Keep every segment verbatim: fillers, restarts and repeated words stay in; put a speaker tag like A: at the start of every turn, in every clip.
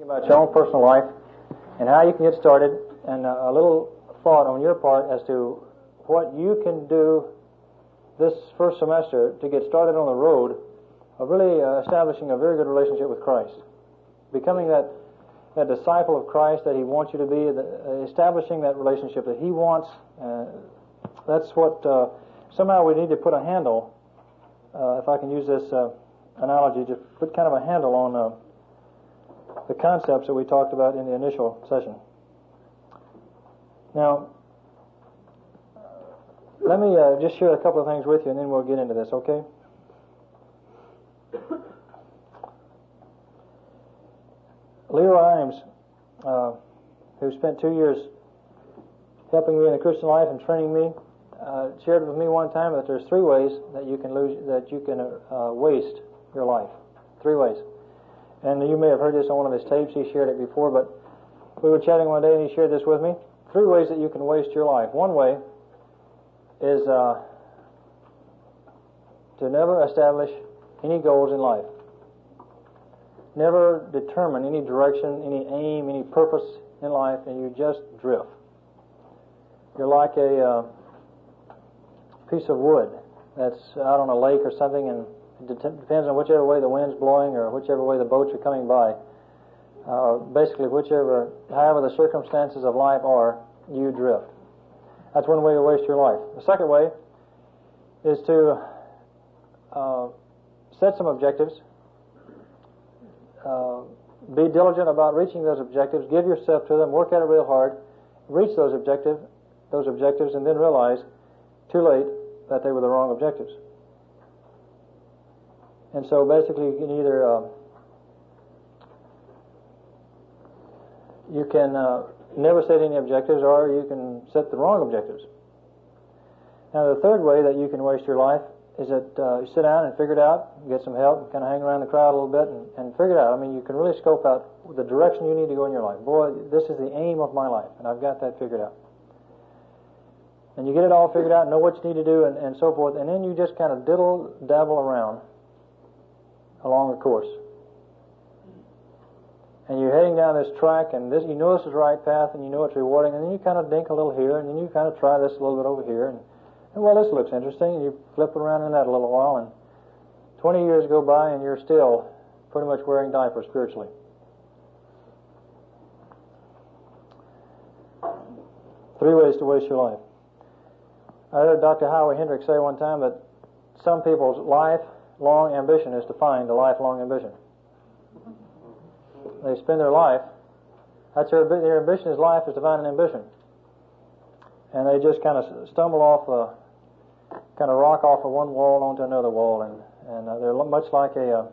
A: about your own personal life and how you can get started, and a little thought on your part as to what you can do this first semester to get started on the road of really uh, establishing a very good relationship with Christ, becoming that that disciple of Christ that He wants you to be, the, uh, establishing that relationship that He wants. Uh, that's what uh, somehow we need to put a handle, uh, if I can use this uh, analogy, to put kind of a handle on uh, the concepts that we talked about in the initial session. Now, let me uh, just share a couple of things with you, and then we'll get into this, okay? Leroy Imes, uh, who spent two years helping me in the Christian life and training me, uh, shared with me one time that there's three ways that you can lose, that you can uh, waste your life. Three ways. And you may have heard this on one of his tapes. He shared it before, but we were chatting one day and he shared this with me. Three ways that you can waste your life. One way is uh, to never establish any goals in life. Never determine any direction, any aim, any purpose in life, and you just drift. You're like a uh, piece of wood that's out on a lake or something, and it de- depends on whichever way the wind's blowing or whichever way the boats are coming by. Uh, basically, whichever, however the circumstances of life are, you drift. That's one way to waste your life. The second way is to uh, set some objectives. Uh, be diligent about reaching those objectives. Give yourself to them. Work at it real hard. Reach those objective, those objectives, and then realize too late that they were the wrong objectives. And so, basically, you can either uh, you can uh, never set any objectives, or you can set the wrong objectives. Now, the third way that you can waste your life is that uh, you sit down and figure it out, get some help, kind of hang around the crowd a little bit and, and figure it out. I mean, you can really scope out the direction you need to go in your life. Boy, this is the aim of my life, and I've got that figured out. And you get it all figured out, know what you need to do, and, and so forth, and then you just kind of diddle, dabble around along the course. And you're heading down this track, and this, you know this is the right path, and you know it's rewarding, and then you kind of dink a little here, and then you kind of try this a little bit over here, and And, well, this looks interesting, and you flip around in that a little while, and twenty years go by, and you're still pretty much wearing diapers spiritually. Three ways to waste your life. I heard Doctor Howard Hendricks say one time that some people's lifelong ambition is to find a lifelong ambition. They spend their life, that's their, their ambition is life is to find an ambition. And they just kind of stumble off a kind of rock off of one wall onto another wall, and and uh, they're much like a uh,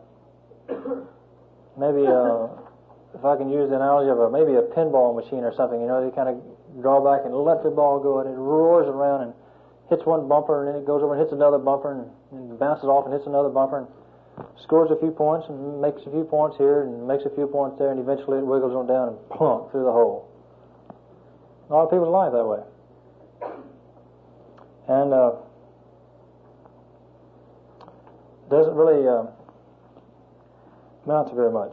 A: maybe a, if I can use the analogy of a maybe a pinball machine or something. You know, they kind of draw back and let the ball go, and it roars around and hits one bumper, and then it goes over and hits another bumper, and, and bounces off and hits another bumper, and scores a few points and makes a few points here and makes a few points there, and eventually it wiggles on down and plunk through the hole. A lot of people's life that way. And uh, doesn't really uh, amount to very much.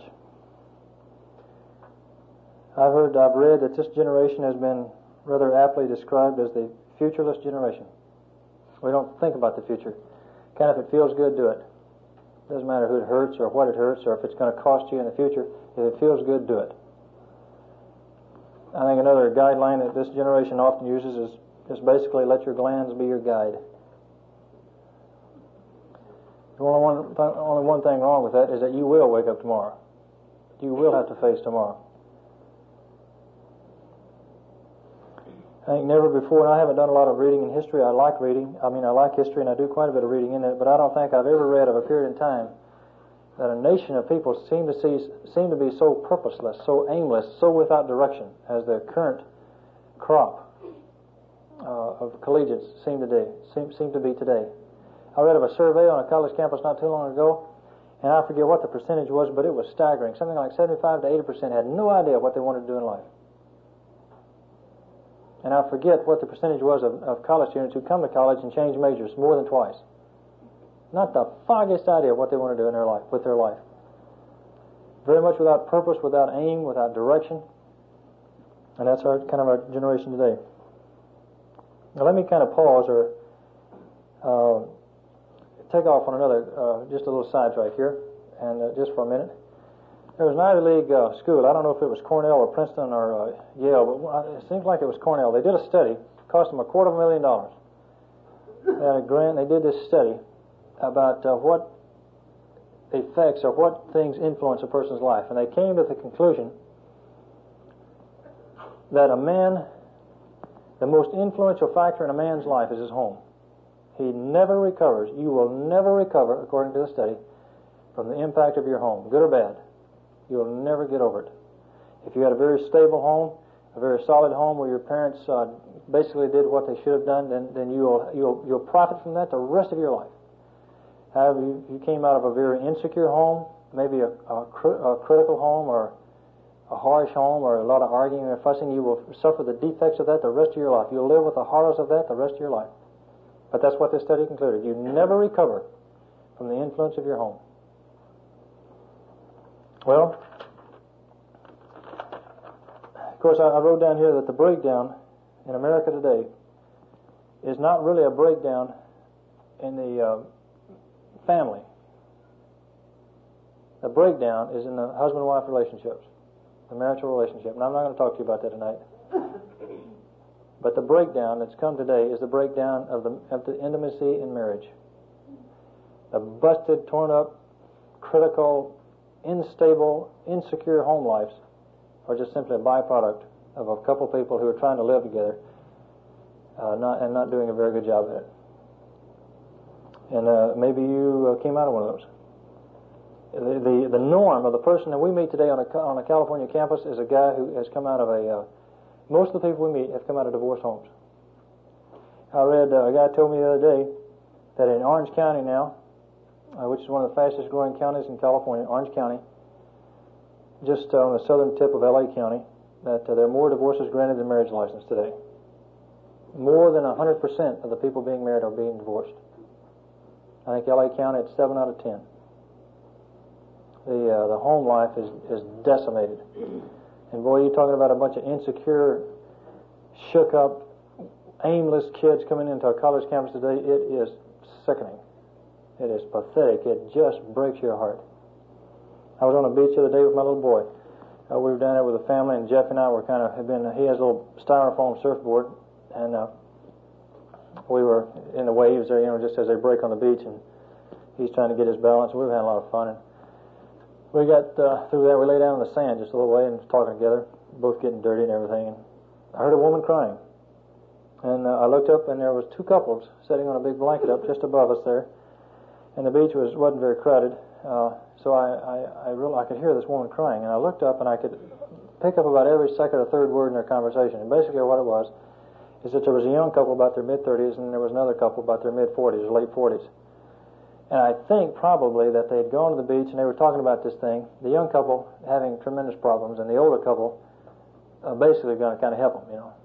A: I've heard, I've read that this generation has been rather aptly described as the futureless generation. We don't think about the future. Kind of, if it feels good, do it. Doesn't matter who it hurts or what it hurts or if it's going to cost you in the future. If it feels good, do it. I think another guideline that this generation often uses is just basically let your glands be your guide. The only one, th- only one thing wrong with that is that you will wake up tomorrow. You will have to face tomorrow. I think never before, and I haven't done a lot of reading in history. I like reading. I mean, I like history, and I do quite a bit of reading in it, but I don't think I've ever read of a period in time that a nation of people seem to see, seem to be so purposeless, so aimless, so without direction as the current crop Uh, of collegiates seem today, seem, seem to be today. I read of a survey on a college campus not too long ago, and I forget what the percentage was, but it was staggering. Something like seventy-five to eighty percent had no idea what they wanted to do in life. And I forget what the percentage was of, of college students who come to college and change majors more than twice. Not the foggiest idea what they want to do in their life, with their life. very much without purpose, without aim, without direction. And that's our kind of our generation today. Now let me kind of pause or uh, take off on another, uh, just a little sidetrack here, and uh, just for a minute. There was an Ivy League uh, school. I don't know if it was Cornell or Princeton or uh, Yale, but it seems like it was Cornell. They did a study. It cost them a quarter of a million dollars. They had a grant. They did this study about uh, what effects or what things influence a person's life. And they came to the conclusion that a man, the most influential factor in a man's life is his home. He never recovers. You will never recover, according to the study, from the impact of your home, good or bad. You'll never get over it. If you had a very stable home, a very solid home where your parents uh, basically did what they should have done, then, then you'll, you'll, you'll profit from that the rest of your life. However, you, you came out of a very insecure home, maybe a, a, cr- a critical home or a harsh home or a lot of arguing or fussing, you will suffer the defects of that the rest of your life. You'll live with the horrors of that the rest of your life. But that's what this study concluded. You never recover from the influence of your home. Well, of course, I, I wrote down here that the breakdown in America today is not really a breakdown in the uh, family. The breakdown is in the husband-wife relationships, the marital relationship. And I'm not going to talk to you about that tonight. But the breakdown that's come today is the breakdown of the, of the intimacy in marriage. The busted, torn up, critical, unstable, insecure home lives are just simply a byproduct of a couple people who are trying to live together uh, not, and not doing a very good job at it. And uh, maybe you uh, came out of one of those. The, the the norm of the person that we meet today on a on a California campus is a guy who has come out of a. Uh, most of the people we meet have come out of divorced homes. I read uh, a guy told me the other day that in Orange County now, uh, which is one of the fastest growing counties in California, Orange County, just uh, on the southern tip of L A County, that uh, there are more divorces granted than marriage license today. More than one hundred percent of the people being married are being divorced. I think L A County, it's seven out of ten. The uh, the home life is, is decimated. And boy, you're talking about a bunch of insecure, shook up, aimless kids coming into our college campus today. It is sickening. It is pathetic. It just breaks your heart. I was on the beach the other day with my little boy. Uh, we were down there with a family, and Jeff and I were kind of had been. He has a little styrofoam surfboard, and uh, we were in the waves there, you know, just as they break on the beach, and he's trying to get his balance. We were having a lot of fun. And we got uh, through there. We lay down in the sand just a little way and was talking together, both getting dirty and everything. And I heard a woman crying, and uh, I looked up, and there was two couples sitting on a big blanket up just above us there, and the beach was wasn't very crowded. Uh, so I I, I, real, I could hear this woman crying, and I looked up, and I could pick up about every second or third word in their conversation. And basically, what it was is that there was a young couple about their mid thirties, and there was another couple about their mid forties or late forties. And I think probably that they had gone to the beach and they were talking about this thing. The young couple having tremendous problems, and the older couple uh, basically going to kind of help them, you know.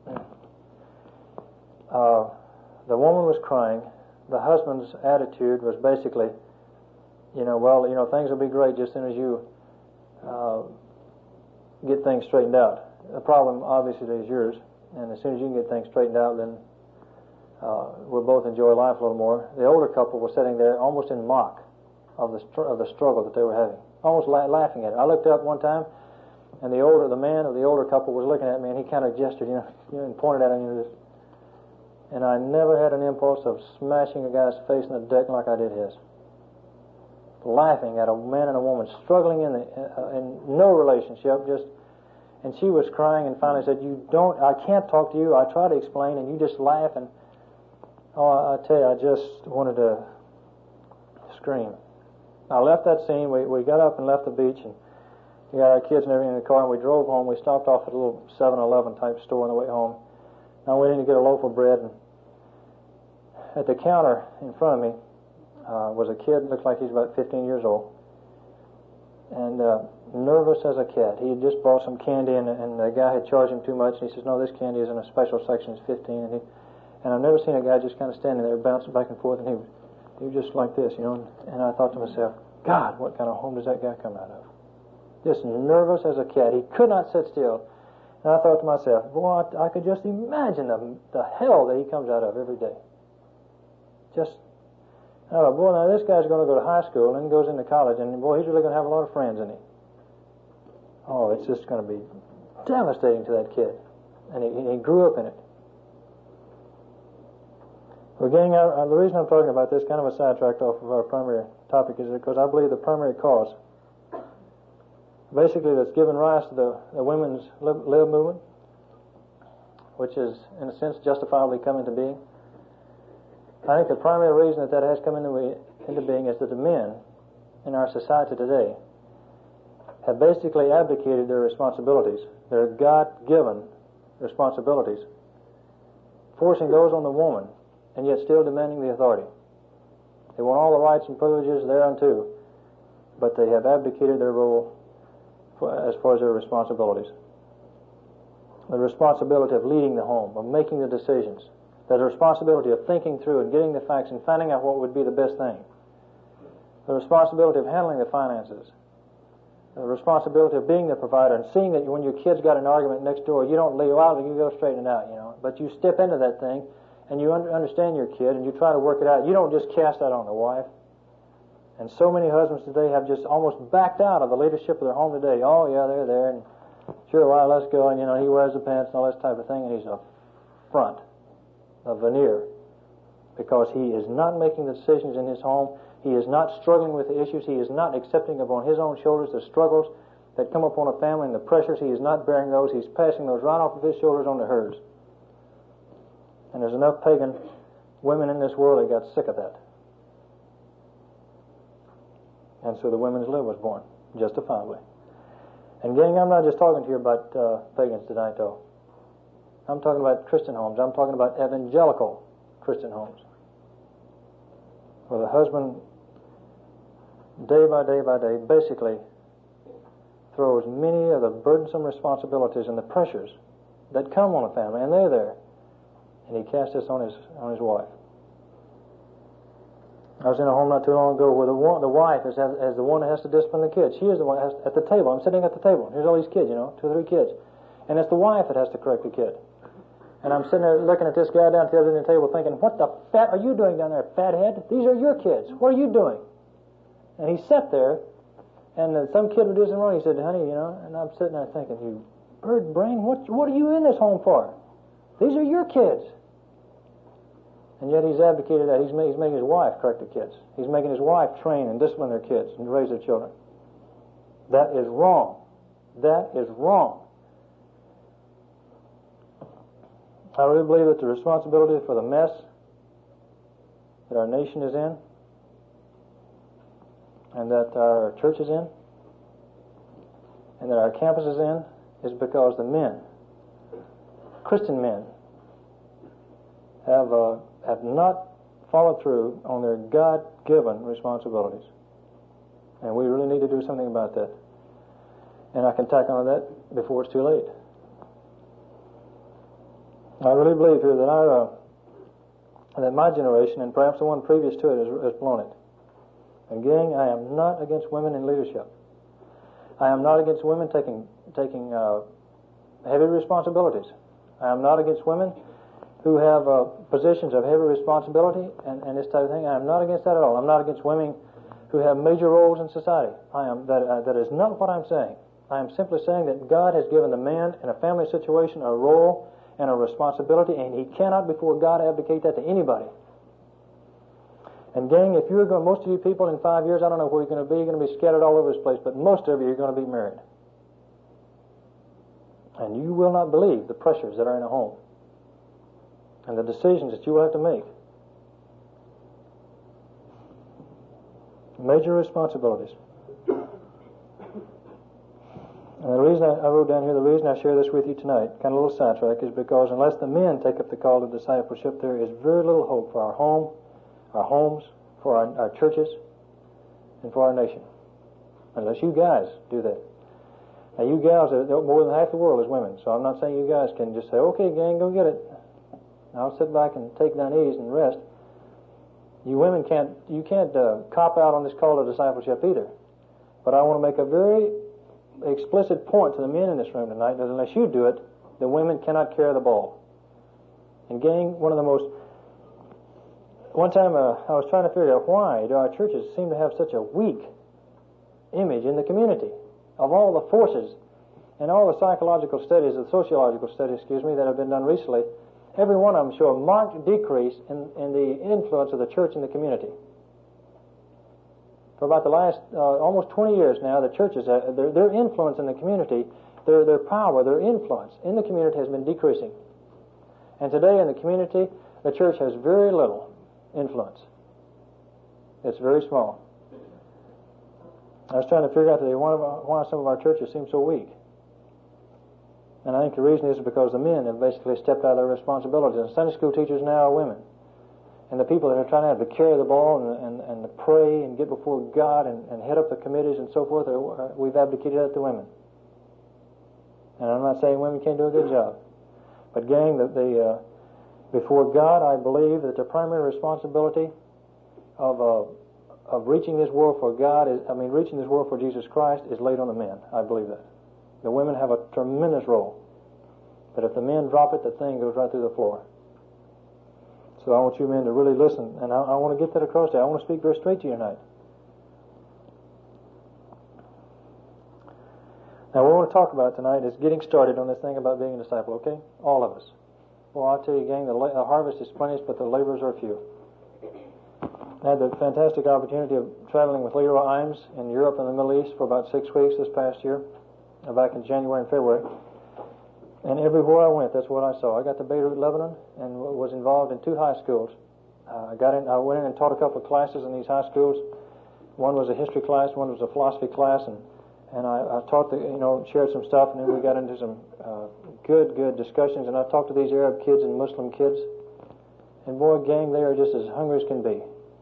A: Uh, the woman was crying. The husband's attitude was basically, you know, well, you know, things will be great just as soon as you uh, get things straightened out. The problem, obviously, is yours, and as soon as you can get things straightened out, then Uh, we'll both enjoy life a little more. The older couple was sitting there almost in mock of the str- of the struggle that they were having, almost la- laughing at it. I looked up one time, and the older the man of the older couple was looking at me, and he kind of gestured, you know, you know, and pointed at me, you know, this. And I never had an impulse of smashing a guy's face in the deck like I did his. Laughing at a man and a woman struggling in the, uh, in no relationship, just. And she was crying, and finally said, "You don't. I can't talk to you. I try to explain, and you just laugh." And oh, I tell you, I just wanted to scream. I left that scene. We we got up and left the beach, and we got our kids and everything in the car, and we drove home. We stopped off at a little seven eleven type store on the way home. Now we went in to get a loaf of bread, and at the counter in front of me uh, was a kid. Looked like he's about fifteen years old, and uh, nervous as a cat. He had just bought some candy, and, and the guy had charged him too much. And he says, "No, this candy is in a special section. It's fifteen." And he And I've never seen a guy just kind of standing there bouncing back and forth, and he was, he was just like this, you know. And, and I thought to myself, God, what kind of home does that guy come out of? just nervous as a cat. He could not sit still. And I thought to myself, boy, I could just imagine the, the hell that he comes out of every day. Just, I thought, boy, now this guy's going to go to high school and then goes into college, and boy, he's really going to have a lot of friends, isn't he? Oh, it's just going to be devastating to that kid. And he, he grew up in it. Well, gang, I, I, the reason I'm talking about this, kind of a sidetrack off of our primary topic, is because I believe the primary cause, basically, that's given rise to the, the women's lib, lib movement, which is, in a sense, justifiably come into being. I think the primary reason that that has come into, into being is that the men in our society today have basically abdicated their responsibilities, their God-given responsibilities, forcing those on the woman, and yet still demanding the authority. They want all the rights and privileges thereunto, but they have abdicated their role for, as far as their responsibilities. The responsibility of leading the home, of making the decisions, the responsibility of thinking through and getting the facts and finding out what would be the best thing, the responsibility of handling the finances, the responsibility of being the provider and seeing that when your kid's got an argument next door, you don't leave out and you go straighten it out, you know, but you step into that thing and you under, understand your kid and you try to work it out. You don't just cast that on the wife. And so many husbands today have just almost backed out of the leadership of their home today. Oh, yeah, they're there, and sure, well, let's go, and, you know, he wears the pants and all this type of thing, and he's a front, a veneer, because he is not making the decisions in his home. He is not struggling with the issues. He is not accepting upon his own shoulders the struggles that come upon a family and the pressures. He is not bearing those. He's passing those right off of his shoulders onto hers. And there's enough pagan women in this world that got sick of that. And so the women's lib was born, justifiably. And gang, I'm not just talking to you about uh, pagans tonight, though. I'm talking about Christian homes. I'm talking about evangelical Christian homes, where the husband, day by day by day, basically throws many of the burdensome responsibilities and the pressures that come on a family, and they're there, and he casts this on his on his wife. I was in a home not too long ago where the one, the wife is, is the one that has to discipline the kids. She is the one that has, at the table. I'm sitting at the table. Here's all these kids, you know, two or three kids. And it's the wife that has to correct the kid. And I'm sitting there looking at this guy down at the other end of the table thinking, what the fat are you doing down there, fathead? These are your kids. What are you doing? And he sat there, and uh, some kid would do something wrong. He said, honey, you know, and I'm sitting there thinking, you bird brain, what, what are you in this home for? These are your kids. And yet he's abdicated that. He's, he's making his wife correct the kids. He's making his wife train and discipline their kids and raise their children. That is wrong. That is wrong. I really believe that the responsibility for the mess that our nation is in and that our church is in and that our campus is in is because the men, Christian men, have uh, have not followed through on their God-given responsibilities. And we really need to do something about that. And I can tack on that before it's too late. I really believe here that our, uh, that my generation, and perhaps the one previous to it, has, has blown it. And gang, I am not against women in leadership. I am not against women taking taking uh, heavy responsibilities. I am not against women who have uh, positions of heavy responsibility and, and this type of thing. I am not against that at all. I'm not against women who have major roles in society. I am that. Uh, that is not what I'm saying. I am simply saying that God has given the man in a family situation a role and a responsibility, and he cannot, before God, abdicate that to anybody. And gang, if you're going, most of you people in five years, I don't know where you're going to be. You're going to be scattered all over this place, but most of you are going to be married. And you will not believe the pressures that are in a home and the decisions that you will have to make. Major responsibilities. And the reason I, I wrote down here, the reason I share this with you tonight, kind of a little sidetrack, is because unless the men take up the call to discipleship, there is very little hope for our home, our homes, for our, our churches, and for our nation. Unless you guys do that. Now, you gals, more than half the world is women, so I'm not saying you guys can just say, okay, gang, go get it. I'll sit back and take down ease and rest. You women can't, you can't uh, cop out on this call to discipleship either. But I want to make a very explicit point to the men in this room tonight that unless you do it, the women cannot carry the ball. And gang, one of the most... One time uh, I was trying to figure out why do our churches seem to have such a weak image in the community. Of all the forces and all the psychological studies, the sociological studies, excuse me, that have been done recently, every one of them show a marked decrease in, in the influence of the church in the community. For about the last uh, almost twenty years now, the churches, uh, their, their influence in the community, their, their power, their influence in the community has been decreasing. And today in the community, the church has very little influence. It's very small. I was trying to figure out today why, why some of our churches seem so weak. And I think the reason is because the men have basically stepped out of their responsibilities. And Sunday school teachers now are women. And the people that are trying to have to carry the ball and, and, and to pray and get before God and, and head up the committees and so forth, are, we've abdicated that to women. And I'm not saying women can't do a good job. But gang, the, the, uh, before God, I believe that the primary responsibility of, uh, of reaching this world for God, is, I mean, reaching this world for Jesus Christ is laid on the men. I believe that. The women have a tremendous role. But if the men drop it, the thing goes right through the floor. So I want you men to really listen, and I, I want to get that across to you. I want to speak very straight to you tonight. Now, what we want to talk about tonight is getting started on this thing about being a disciple, okay? All of us. Well, I'll tell you, gang, the, la- the harvest is plenteous, but the laborers are few. I had the fantastic opportunity of traveling with Leroy Imes in Europe and the Middle East for about six weeks this past year, back in January and February. And everywhere I went, that's what I saw. I got to Beirut, Lebanon, and was involved in two high schools. Uh, I got in. I went in and taught a couple of classes in these high schools. One was a history class, one was a philosophy class, and and I, I taught the, you know, shared some stuff, and then we got into some uh, good, good discussions. And I talked to these Arab kids and Muslim kids, and boy, gang, they are just as hungry as can be.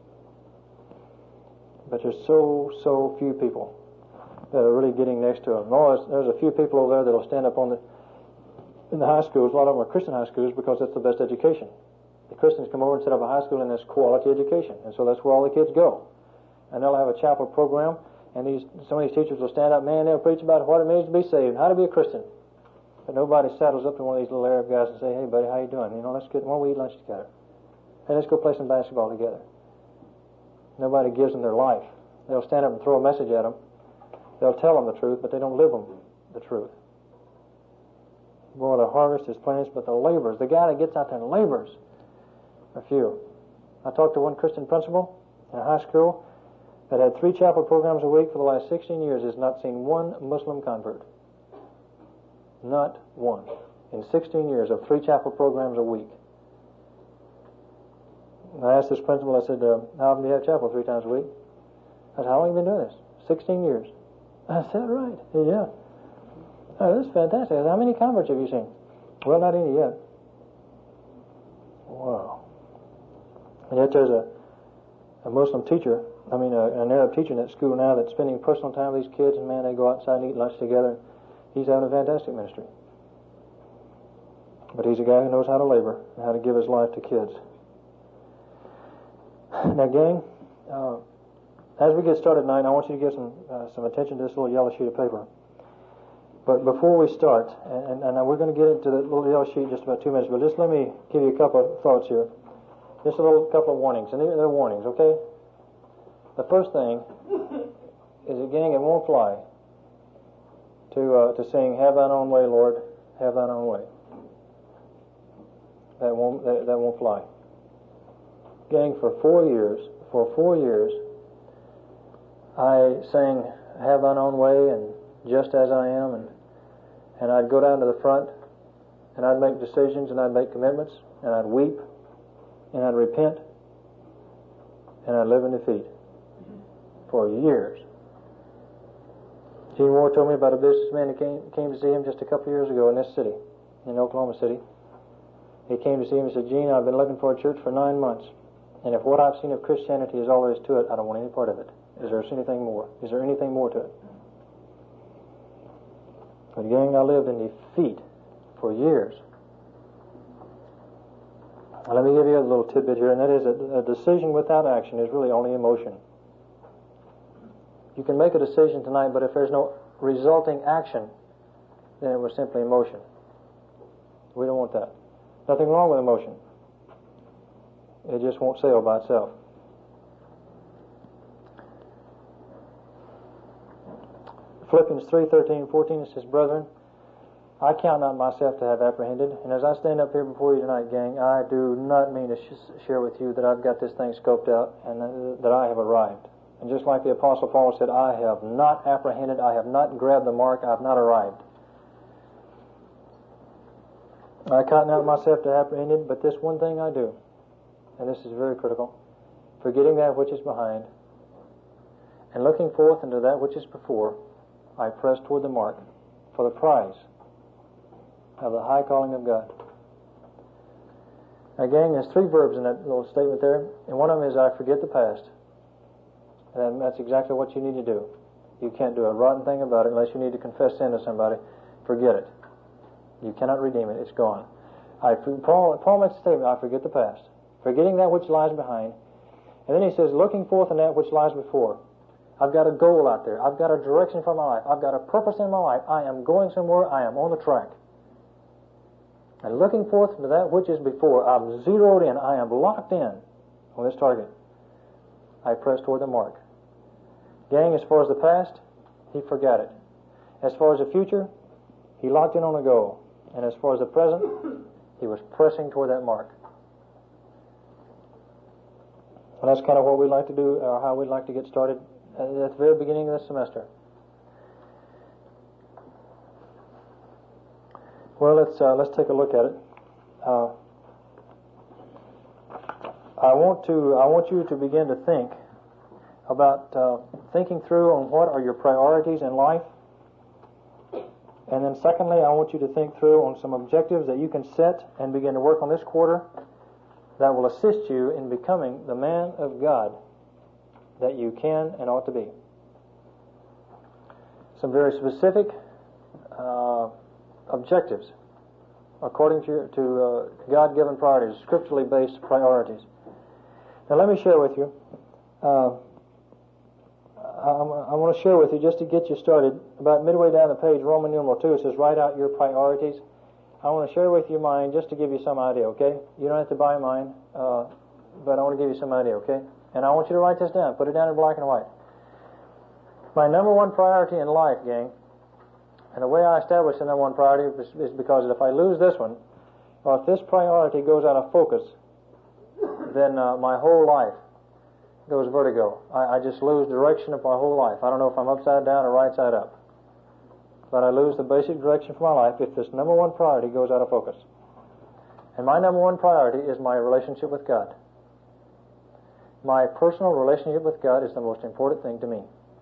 A: But there's so, so few people that are really getting next to them. No, there's, there's a few people over there that will stand up on the in the high schools. A lot of them are Christian high schools because that's the best education. The Christians come over and set up a high school and there's quality education, and so that's where all the kids go. And they'll have a chapel program, and these some of these teachers will stand up, man, they'll preach about what it means to be saved, how to be a Christian. But nobody saddles up to one of these little Arab guys and say, hey, buddy, how you doing? You know, let's get, why don't we eat lunch together? Hey, let's go play some basketball together. Nobody gives them their life. They'll stand up and throw a message at them. They'll tell them the truth, but they don't live them the truth. Boy, the harvest is plenteous, but the laborers, the guy that gets out there and labors, are few. I talked to one Christian principal in a high school that had three chapel programs a week for the last sixteen years, has not seen one Muslim convert. Not one. In sixteen years of three chapel programs a week. And I asked this principal, I said, uh, how often do you have chapel three times a week? I said, how long have you been doing this? sixteen years. I said, right. He said, yeah. Oh, this is fantastic. I said, how many converts have you seen? Well, not any yet. Wow. And yet there's a, a Muslim teacher, I mean a, an Arab teacher in that school now that's spending personal time with these kids, and man, they go outside and eat lunch together. He's having a fantastic ministry. But he's a guy who knows how to labor and how to give his life to kids. Now, gang, uh, as we get started tonight, I want you to give some uh, some attention to this little yellow sheet of paper. But before we start, and, and we're going to get into the little yellow sheet in just about two minutes, but just let me give you a couple of thoughts here. Just a little couple of warnings, and they're, they're warnings, okay? The first thing is that, gang, it won't fly to uh, to sing, have thine own way, Lord, have thine own way. That won't, that, that won't fly. Gang, for four years, for four years, I sang, have thine own way, and just as I am, and and I'd go down to the front, and I'd make decisions, and I'd make commitments, and I'd weep, and I'd repent, and I'd live in defeat for years. Gene Moore told me about a businessman who came, came to see him just a couple of years ago in this city, in Oklahoma City. He came to see him and said, Gene, I've been looking for a church for nine months, and if what I've seen of Christianity is all there is to it, I don't want any part of it. Is there anything more? Is there anything more to it? But gang, I lived in defeat for years. Now, let me give you a little tidbit here, and that is that a decision without action is really only emotion. You can make a decision tonight, but if there's no resulting action than it was simply emotion. We don't want that. Nothing wrong with emotion. It just won't sail by itself. Philippians three, thirteen and fourteen, it says, Brethren, I count not myself to have apprehended, and as I stand up here before you tonight, gang, I do not mean to sh- share with you that I've got this thing scoped out and uh, that I have arrived. And just like the Apostle Paul said, I have not apprehended, I have not grabbed the mark, I have not arrived. I count not myself to have apprehended, but this one thing I do, and this is very critical, forgetting that which is behind, and looking forth into that which is before, I press toward the mark for the prize of the high calling of God. Now, gang, there's three verbs in that little statement there, and one of them is I forget the past. And that's exactly what you need to do. You can't do a rotten thing about it unless you need to confess sin to somebody. Forget it. You cannot redeem it. It's gone. I, Paul, Paul makes a statement, I forget the past, forgetting that which lies behind. And then he says, looking forth in that which lies before. I've got a goal out there. I've got a direction for my life. I've got a purpose in my life. I am going somewhere. I am on the track. And looking forth to that which is before, I'm zeroed in. I am locked in on this target. I press toward the mark. Gang, as far as the past, he forgot it. As far as the future, he locked in on a goal. And as far as the present, he was pressing toward that mark. And that's kind of what we'd like to do, or how we'd like to get started at the very beginning of the semester. Well, let's uh, let's take a look at it. Uh, I want to I want you to begin to think about uh, thinking through on what are your priorities in life, and then secondly, I want you to think through on some objectives that you can set and begin to work on this quarter that will assist you in becoming the man of God that you can and ought to be. Some very specific uh, objectives according to, to uh, God-given priorities, scripturally based priorities. Now let me share with you, uh, I, I want to share with you just to get you started, about midway down the page, Roman numeral two, it says write out your priorities. I want to share with you mine just to give you some idea, okay? You don't have to buy mine, uh, but I want to give you some idea, okay? And I want you to write this down. Put it down in black and white. My number one priority in life, gang, and the way I establish the number one priority is, is because if I lose this one, or if this priority goes out of focus, then uh, my whole life goes vertigo. I, I just lose direction of my whole life. I don't know if I'm upside down or right side up. But I lose the basic direction for my life if this number one priority goes out of focus. And my number one priority is my relationship with God. My personal relationship with God is the most important thing to me.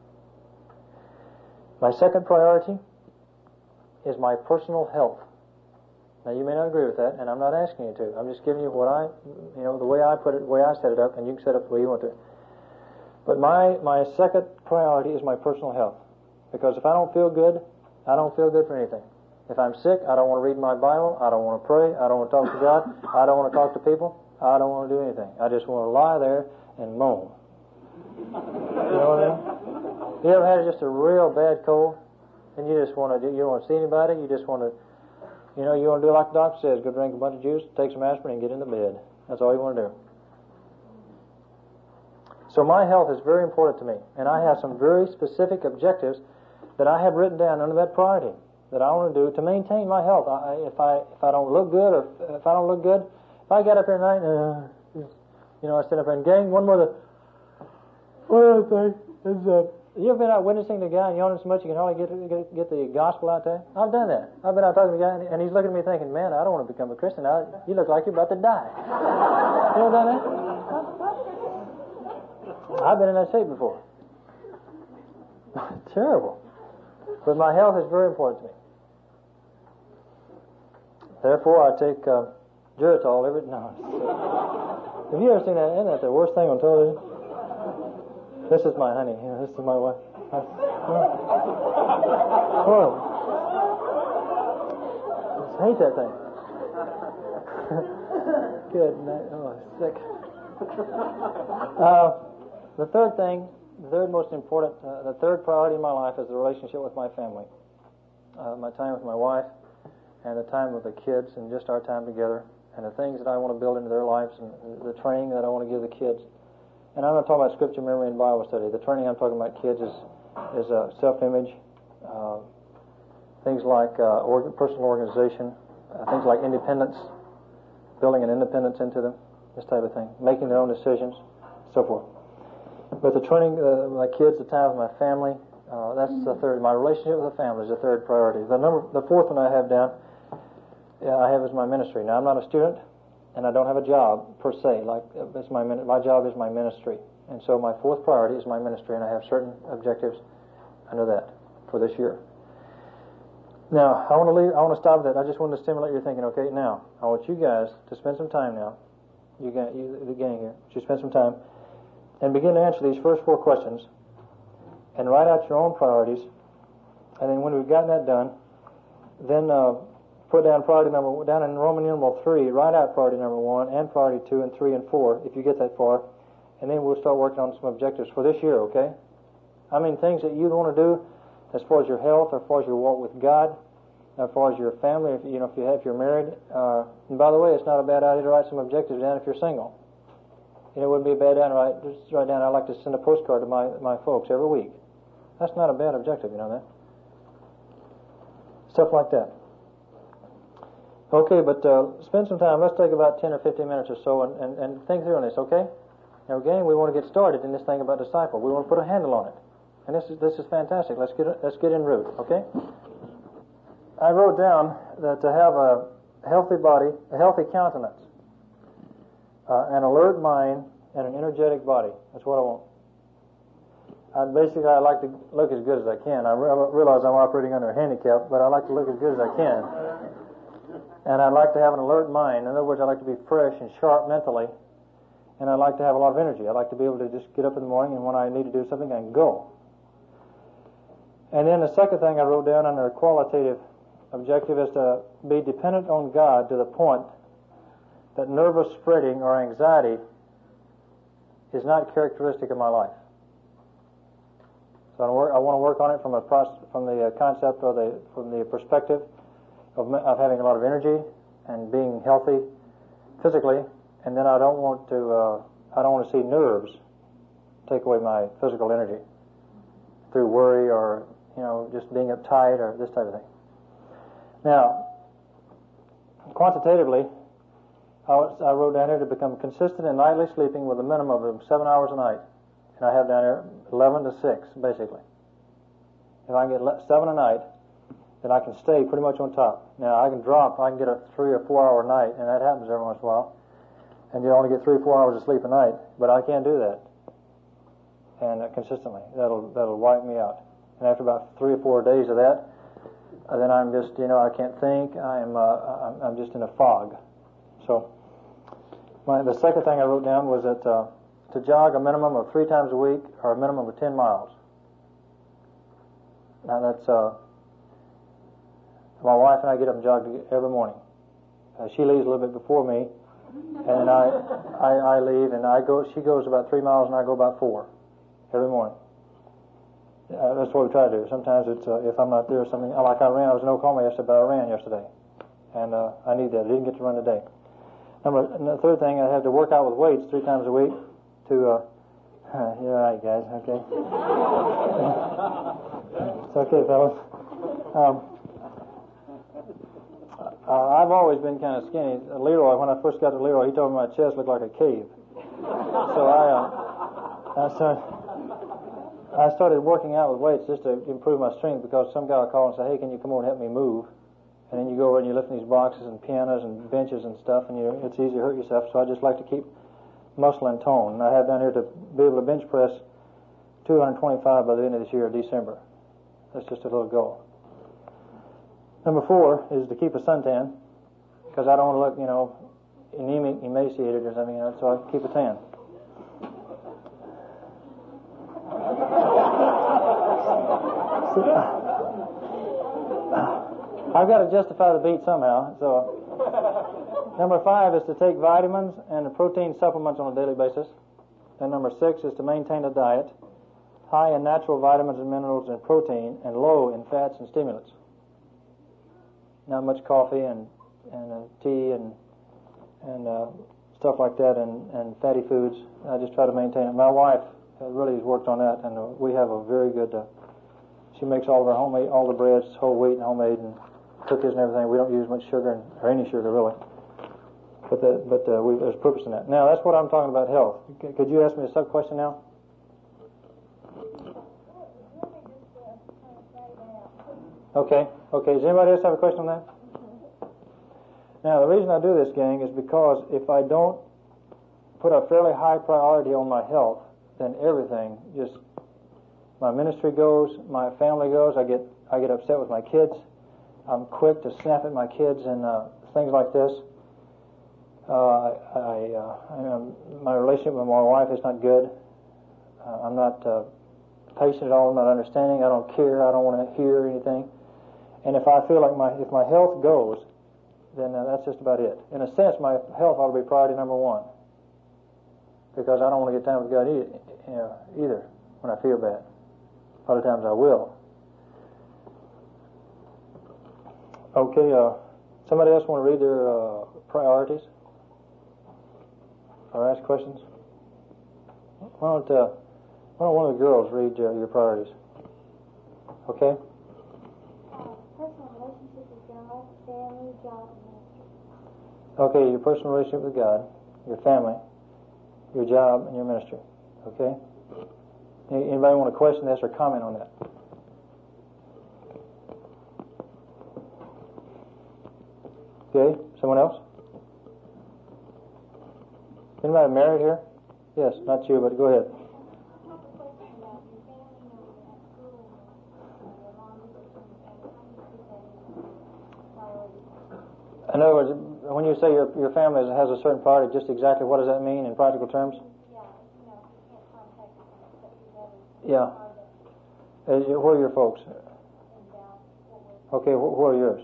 A: My second priority is my personal health. Now, you may not agree with that, and I'm not asking you to. I'm just giving you what I, you know, the way I put it, the way I set it up, and you can set it up the way you want to. But my, my second priority is my personal health. Because if I don't feel good, I don't feel good for anything. If I'm sick, I don't want to read my Bible, I don't want to pray, I don't want to talk to God, I don't want to talk to people, I don't want to do anything. I just want to lie there and moan. You know what I mean? You ever had just a real bad cold, and you just want to, you don't want to see anybody, you just want to, you know, you want to do like the doctor says, go drink a bunch of juice, take some aspirin, and get into bed. That's all you want to do. So my health is very important to me, and I have some very specific objectives that I have written down under that priority that I want to do to maintain my health. I, if I if I don't look good, or if, if I don't look good, if I get up here tonight, uh, you know, I stand up there and gang, one more, the, one other thing is, uh, you ever been out witnessing to a guy and yawning so much you can hardly get, get get the gospel out there? I've done that. I've been out talking to a guy and he's looking at me thinking, man, I don't want to become a Christian. I, you look like you're about to die. You ever done that? I've been in that shape before. Terrible. But my health is very important to me. Therefore, I take uh, Geritol every... No. Have you ever seen that? Isn't that the worst thing on television? This is my honey. You know, this is my wife. I, oh. I hate that thing. Good night. Oh, I'm sick. Uh, the third thing the third most important, uh, the third priority in my life is the relationship with my family. Uh, my time with my wife and the time with the kids and just our time together and the things that I want to build into their lives and the training that I want to give the kids. And I'm not talking about scripture memory and Bible study. The training I'm talking about kids is, is uh, self-image, uh, things like uh, organ, personal organization, uh, things like independence, building an independence into them, this type of thing, making their own decisions, so forth. But the training, uh, my kids, the time with my family, uh, that's the third. My relationship with the family is the third priority. The number, the fourth one I have down, yeah, I have is my ministry. Now, I'm not a student, and I don't have a job per se. Like it's my my job is my ministry, and so my fourth priority is my ministry, and I have certain objectives under that for this year. Now, I want to leave. I want to stop that. I just want to stimulate your thinking. Okay, now I want you guys to spend some time now. You got you, the gang here. You spend some time and begin to answer these first four questions, and write out your own priorities. And then when we've gotten that done, then uh, put down priority number down in Roman numeral three. Write out priority number one and priority two and three and four if you get that far, and then we'll start working on some objectives for this year. Okay? I mean things that you want to do as far as your health, as far as your walk with God, as far as your family. If you know if you have if you're married. Uh, and by the way, it's not a bad idea to write some objectives down if you're single. You know, it wouldn't be a bad idea to write, just write down, I'd like to send a postcard to my, my folks every week. That's not a bad objective, you know that? Stuff like that. Okay, but uh, spend some time. Let's take about ten or fifteen minutes or so and, and, and think through on this, okay? Now, again, we want to get started in this thing about disciple. We want to put a handle on it. And this is this is fantastic. Let's get let's get en route, okay? I wrote down that to have a healthy body, a healthy countenance, Uh, an alert mind, and an energetic body. That's what I want. I basically, I like to look as good as I can. I re- realize I'm operating under a handicap, but I like to look as good as I can. And I'd like to have an alert mind. In other words, I like to be fresh and sharp mentally, and I like to have a lot of energy. I like to be able to just get up in the morning, and when I need to do something, I can go. And then the second thing I wrote down under a qualitative objective is to be dependent on God to the point that nervous spreading or anxiety is not characteristic of my life. So I want to work, I want to work on it from a process, from the concept or the from the perspective of, of having a lot of energy and being healthy physically, and then I don't want to uh, I don't want to see nerves take away my physical energy through worry or you know just being uptight or this type of thing. Now, quantitatively, I wrote down here to become consistent in nightly sleeping with a minimum of seven hours a night. And I have down here eleven to six, basically. If I can get seven a night, then I can stay pretty much on top. Now, I can drop, I can get a three or four hour night, and that happens every once in a while. And you only get three or four hours of sleep a night, but I can't do that. And uh, consistently. That'll, that'll wipe me out. And after about three or four days of that, uh, then I'm just, you know, I can't think. I'm, uh, I'm, I'm just in a fog. So, my, the second thing I wrote down was that uh, to jog a minimum of three times a week or a minimum of ten miles. Now that's, uh, my wife and I get up and jog every morning. Uh, she leaves a little bit before me, and I, I, I leave, and I go. She goes about three miles, and I go about four every morning. Uh, that's what we try to do. Sometimes it's uh, if I'm not there or something. Like I ran, I was in Oklahoma yesterday, but I ran yesterday, and uh, I need that. I didn't get to run today. Number, and the third thing, I have to work out with weights three times a week to, uh, you're all right, guys, okay? It's okay, fellas. Um, uh, I've always been kind of skinny. Leroy, when I first got to Leroy, he told me my chest looked like a cave. So I, uh, I started, I started working out with weights just to improve my strength because some guy will call and say, hey, can you come over and help me move? And then you go over and you're lifting these boxes and pianos and benches and stuff, and you, it's easy to hurt yourself. So I just like to keep muscle and tone. And I have down here to be able to bench press two hundred twenty-five by the end of this year, December. That's just a little goal. Number four is to keep a suntan, because I don't want to look, you know, anemic, emaciated or something, you know, so I keep a tan. I've got to justify the beat somehow. So, number five is to take vitamins and protein supplements on a daily basis. And number six is to maintain a diet high in natural vitamins and minerals and protein, and low in fats and stimulants. Not much coffee and and uh, tea and and uh, stuff like that, and, and fatty foods. I just try to maintain it. My wife uh, really has worked on that, and uh, we have a very good. Uh, she makes all of our homemade, all the breads, whole wheat and homemade, and cookies and everything. We don't use much sugar and, or any sugar really. But the, but uh, we, there's purpose in that. Now that's what I'm talking about health. Could you ask me a sub question now? Okay. Okay. Does anybody else have a question on that? Now, the reason I do this, gang, is because if I don't put a fairly high priority on my health, then everything just, my ministry goes, my family goes, I get I get upset with my kids. I'm quick to snap at my kids and uh, things like this. Uh, I, uh, I um, my relationship with my wife is not good. Uh, I'm not uh, patient at all. I'm not understanding. I don't care. I don't want to hear anything. And if I feel like my if my health goes, then uh, that's just about it. In a sense, my health ought to be priority number one, because I don't want to get time with God either, you know, either when I feel bad. A lot of times I will. Okay, uh, somebody else want to read their uh, priorities or ask questions? Why don't, uh, why don't one of the girls read uh, your priorities? Okay?
B: Uh, personal relationship with God, family, job, and ministry.
A: Okay, your personal relationship with God, your family, your job, and your ministry. Okay? Anybody want to question this or comment on that? Okay, someone else? Anybody married here? Yes, not you, but go ahead. In other words, when you say your your family has a certain priority, just exactly what does that mean in practical terms? Yeah. Uh, where are your folks? Okay, wh- where are yours?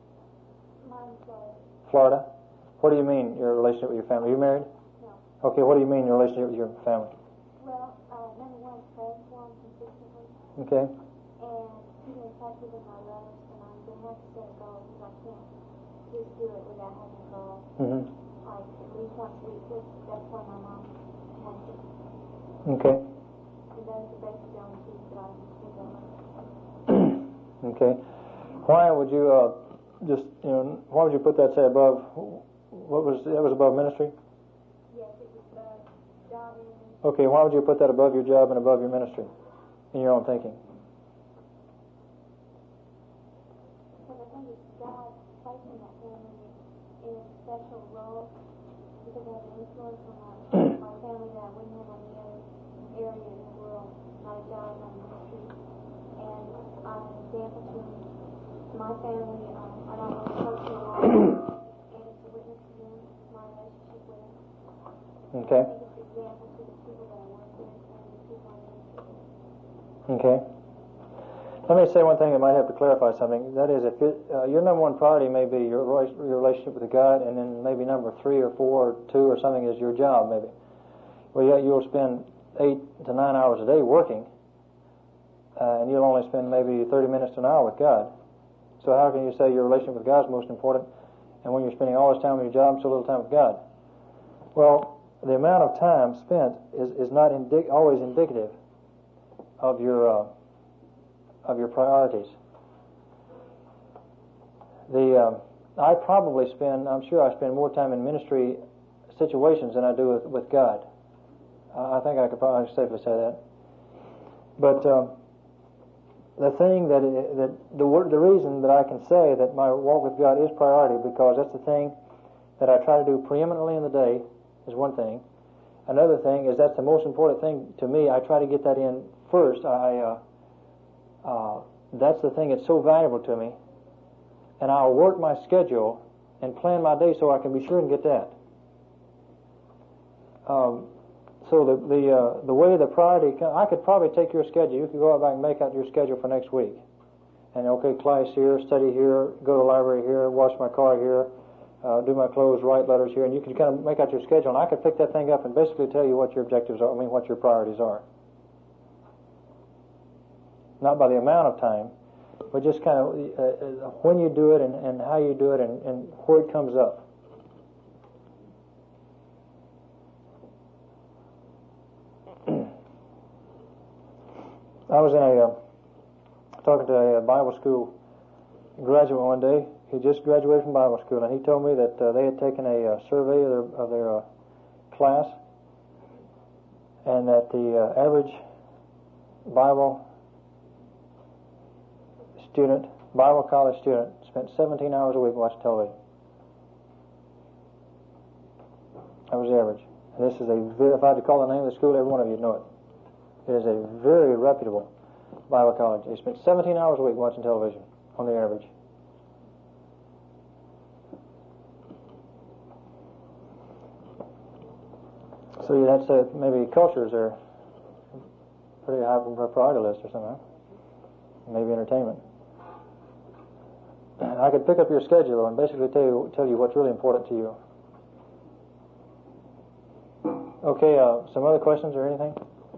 A: Florida. What do you mean your relationship with your family? Are you married?
B: No.
A: Okay, what do you mean your relationship with your family?
B: Well, uh, number one, praying for him consistently.
A: Okay.
B: And keeping in touch with my letters, and I'm going to have to set a goal because I can't just do it without having a goal.
A: Mm-hmm.
B: Like at least once a week. That's why my mom has it.
A: Okay.
B: And those are basically the only things that I can think of.
A: Okay. Why would you uh, just you know? Why would you put that say above? What was that was above ministry?
B: Yes, it was above job and ministry.
A: Okay. Why would you put that above your job and above your ministry, in your own thinking?
B: Because I think it's God placing that family in a special role because they have an influence on my, my family that I wouldn't have on any other area in the world, not a job, not a ministry. And I'm an example to my family. Um, I don't want to personal life, and it's a witness to them, my relationship with them.
A: Okay.
B: I think it's an example to the people that I work with and the people I minister with.
A: Okay. Let me say one thing that might have to clarify something. That is, if it, uh, your number one priority may be your your relationship with God, and then maybe number three or four or two or something is your job, maybe. Well, yeah, you'll spend eight to nine hours a day working, uh, and you'll only spend maybe thirty minutes to an hour with God. So how can you say your relationship with God is most important, and when you're spending all this time with your job, so little time with God? Well, the amount of time spent is is not indi- always indicative of your uh, of your priorities. The uh, I probably spend, I'm sure I spend more time in ministry situations than I do with, with God. Uh, I think I could probably safely say that. But uh, the thing that that the the reason that I can say that my walk with God is priority, because that's the thing that I try to do preeminently in the day, is one thing. Another thing is that's the most important thing to me. I try to get that in first. I uh, uh, that's the thing that's so valuable to me, and I'll work my schedule and plan my day so I can be sure and get that. Um, so the the uh, the way the priority, I could probably take your schedule. You could go out back and make out your schedule for next week, and okay, class here, study here, go to the library here, wash my car here, uh, do my clothes, write letters here, and you can kind of make out your schedule, and I could pick that thing up and basically tell you what your objectives are. I mean, what your priorities are. not by the amount of time, but just kind of uh, when you do it and, and how you do it and, and where it comes up. I was in a uh, talking to a Bible school graduate one day. He just graduated from Bible school, and he told me that uh, they had taken a uh, survey of their, of their uh, class, and that the uh, average Bible student, Bible college student, spent seventeen hours a week watching television. That was the average. And this is a very, if I had to call the name of the school, every one of you would know it. It is a very reputable Bible college. They spent seventeen hours a week watching television on the average. So yeah, that's uh, maybe cultures are pretty high on the priority list or something. Maybe entertainment. I could pick up your schedule and basically tell you tell you what's really important to you. Okay, uh, some other questions or anything?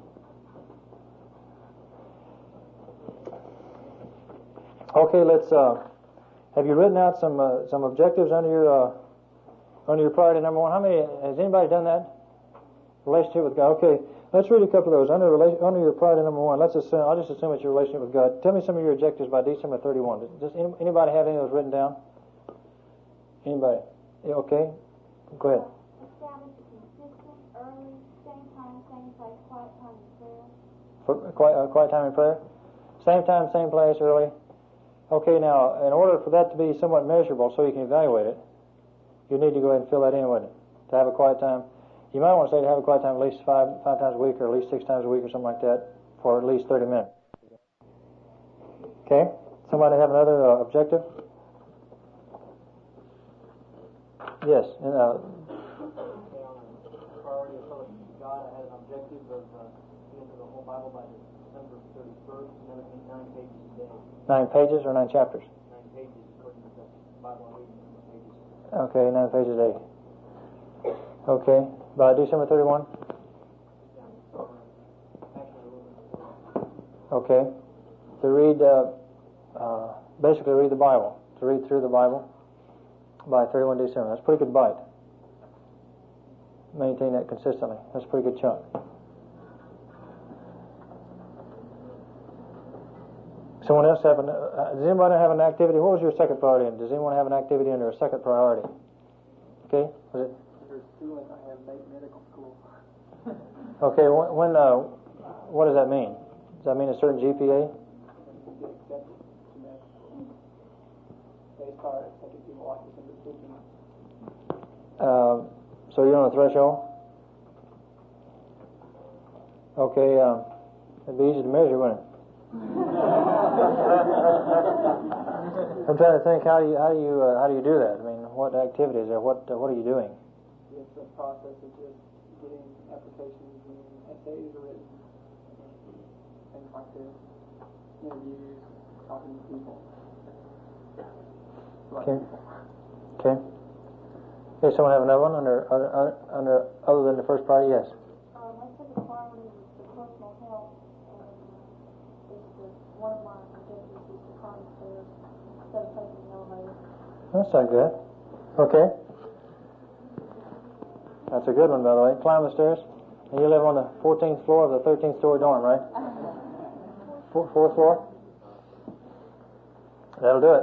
A: Okay, let's. Uh, have you written out some uh, some objectives under your uh, under your priority number one? How many? Has anybody done that? Relationship with God. Okay, let's read a couple of those under relation, under your priority number one. Let's assume. I'll just assume it's your relationship with God. Tell me some of your objectives by December thirty-first. Does anybody have any of those written down? Anybody? Yeah, okay, go ahead.
B: Establish a consistent, early, same time, same place, quiet time in prayer.
A: For quiet, uh, quiet time in prayer. Same time, same place, early. Okay, now, in order for that to be somewhat measurable so you can evaluate it, you need to go ahead and fill that in, wouldn't it? To have a quiet time. You might want to say to have a quiet time at least five five times a week or at least six times a week or something like that for at least thirty minutes. Okay? Somebody have another uh, objective? Yes. And, uh,
C: priority of fellowship with God, I had an objective of uh, getting to the whole Bible by December thirty-first, and that would be nine pages a day.
A: Nine pages or nine chapters?
C: Nine pages, according to the Bible I'm reading, nine pages.
A: Okay, nine pages a day. Okay, by December thirty-first?
C: Yeah. Actually, a little bit before.
A: Okay. To read, uh, uh, basically read the Bible. To read through the Bible by thirty-first December. That's a pretty good bite. Maintain that consistently. That's a pretty good chunk. Someone else have an, uh, does anybody have an activity? What was your second priority? Does anyone have an activity under a second priority? Okay, was it?
C: Under schooling, I have made medical school.
A: Okay, when, when uh, what does that mean? Does that mean a certain G P A?
C: Get accepted to medical school. They start taking people like December fifteenth.
A: Uh, so you're on the threshold? Okay, uh, it'd be easy to measure, wouldn't it? I'm trying to think how you how do you uh, how do you do that? I mean, what activities or what uh, what are you doing?
C: It's a process of just getting applications and essays written, things like this, interviews, talking to people.
A: Okay. Okay. Okay. Someone have another one under under, under other than the first priority? Yes.
B: Um, I took a priority the personal health, and uh, it's the, one of my objectives is to climb the stairs instead of taking the elevator.
A: That's not good. Okay. That's a good one, by the way. Climb the stairs. And you live on the fourteenth floor of the thirteenth story dorm, right? Four, fourth floor? That'll do it.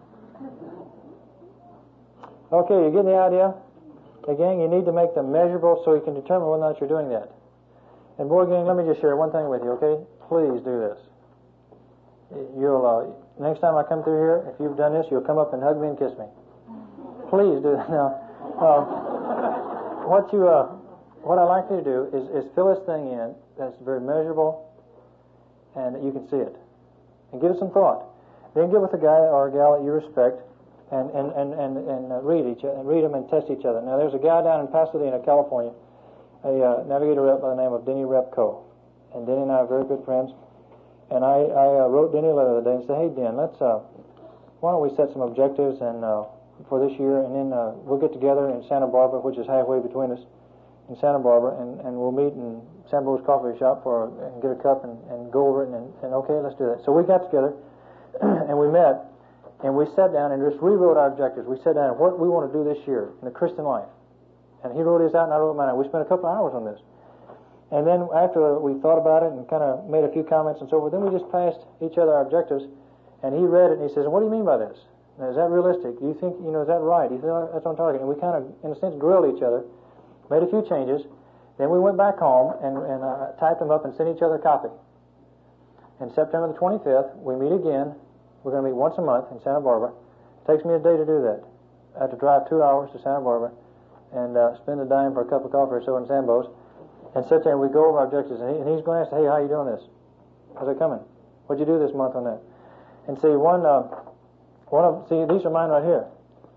A: Okay, you get the idea? Again, you need to make them measurable so you can determine whether or not you're doing that. And boy, gang, let me just share one thing with you, okay? Please do this. You'll, uh, next time I come through here, if you've done this, you'll come up and hug me and kiss me. Please do that. Now, uh, what you, uh, what I'd like you to do is, is fill this thing in that's very measurable and that you can see it. And give it some thought. Then get with a guy or a gal that you respect and, and, and, and, and uh, read each and read them and test each other. Now, there's a guy down in Pasadena, California, a uh, navigator rep by the name of Denny Repko. And Denny and I are very good friends. And I, I uh, wrote Denny a letter the other day and said, hey, Den, let's, uh, why don't we set some objectives and uh, for this year, and then uh, we'll get together in Santa Barbara, which is halfway between us, in Santa Barbara, and, and we'll meet in Sambo's coffee shop for and get a cup and, and go over it, and, and okay, let's do that. So we got together, and we met, and we sat down and just rewrote our objectives. We sat down and what we want to do this year in the Christian life. And he wrote his out, and I wrote mine out. We spent a couple of hours on this. And then after we thought about it and kind of made a few comments and so forth, then we just passed each other our objectives, and he read it, and he says, what do you mean by this? Now, is that realistic? Do you think, you know, is that right? Do you think that's on target? And we kind of, in a sense, grilled each other, made a few changes. Then we went back home and, and uh, typed them up and sent each other a copy. And September the twenty-fifth, we meet again. We're going to meet once a month in Santa Barbara. It takes me a day to do that. I have to drive two hours to Santa Barbara and uh, spend a dime for a cup of coffee or so in Sambo's, and sit there and we go over our objectives. And, he, and he's going to ask, hey, how are you doing this? How's it coming? What'd you do this month on that? And see, one, uh, one of, see, these are mine right here.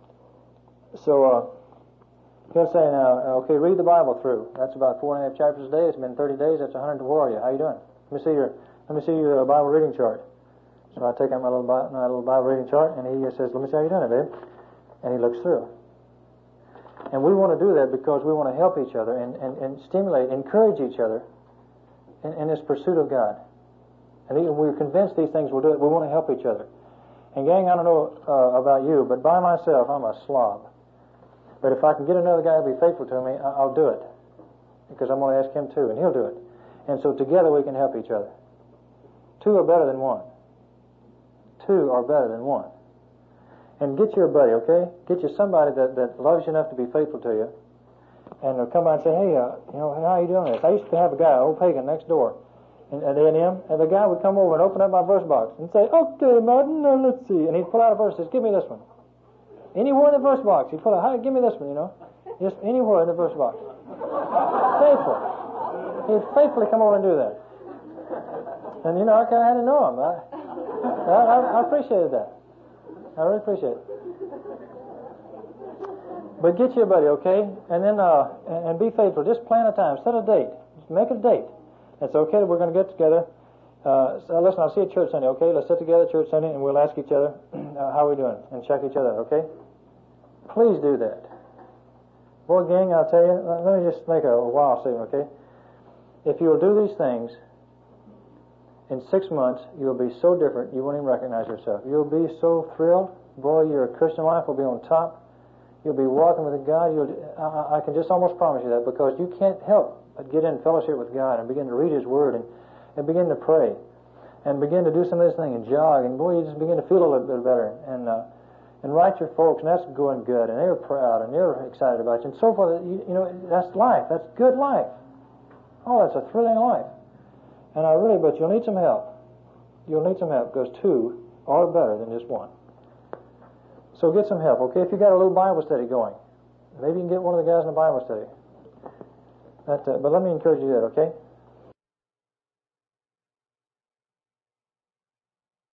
A: So, uh, he'll say now, okay, read the Bible through. That's about four and a half chapters a day. It's been thirty days. That's one hundred. Where are you? How you doing? Let me see your, let me see your uh, Bible reading chart. So I take out my little, my little Bible reading chart, and he says, let me see how you doing it, babe. And he looks through. And we want to do that because we want to help each other and, and, and stimulate, encourage each other in, in this pursuit of God. And we're convinced these things will do it. We want to help each other. And gang, I don't know uh, about you, but by myself, I'm a slob. But if I can get another guy to be faithful to me, I'll do it. Because I'm going to ask him too, and he'll do it. And so together we can help each other. Two are better than one. Two are better than one. And get your buddy, okay? Get you somebody that, that loves you enough to be faithful to you. And they'll come by and say, hey, uh, you know, how are you doing this? I used to have a guy, an old pagan, next door at A and M, and the guy would come over and open up my verse box and say, okay, Martin, now let's see. And he'd pull out a verse and says, give me this one. Anywhere in the verse box, he'd pull out, hey, give me this one, you know. Just anywhere in the verse box. Faithful. He'd faithfully come over and do that. And, you know, I kind of had to know him. I, I, I appreciated that. I really appreciate it. But get you a buddy, okay? And then, uh, and, and be faithful. Just plan a time. Set a date. Just make a date. It's okay that we're going to get together. Uh, so listen, I'll see you at church Sunday, okay? Let's sit together at church Sunday, and we'll ask each other uh, how we're doing and check each other, okay? Please do that. Boy, gang, I'll tell you, let me just make a wild statement, okay? If you'll do these things, in six months, you'll be so different, you won't even recognize yourself. You'll be so thrilled. Boy, your Christian life will be on top. You'll be walking with God. You'll, I, I can just almost promise you that, because you can't help but get in fellowship with God and begin to read His Word and, and begin to pray and begin to do some of this thing and jog. And boy, you just begin to feel a little bit better. And uh, and write your folks, and that's going good. And they're proud, and they're excited about you, and so forth. You, you know, that's life. That's good life. Oh, that's a thrilling life. And I really, but you'll need some help. You'll need some help, because two are better than just one. So get some help, okay? If you've got a little Bible study going, maybe you can get one of the guys in the Bible study. That, uh, but let me encourage you that, okay?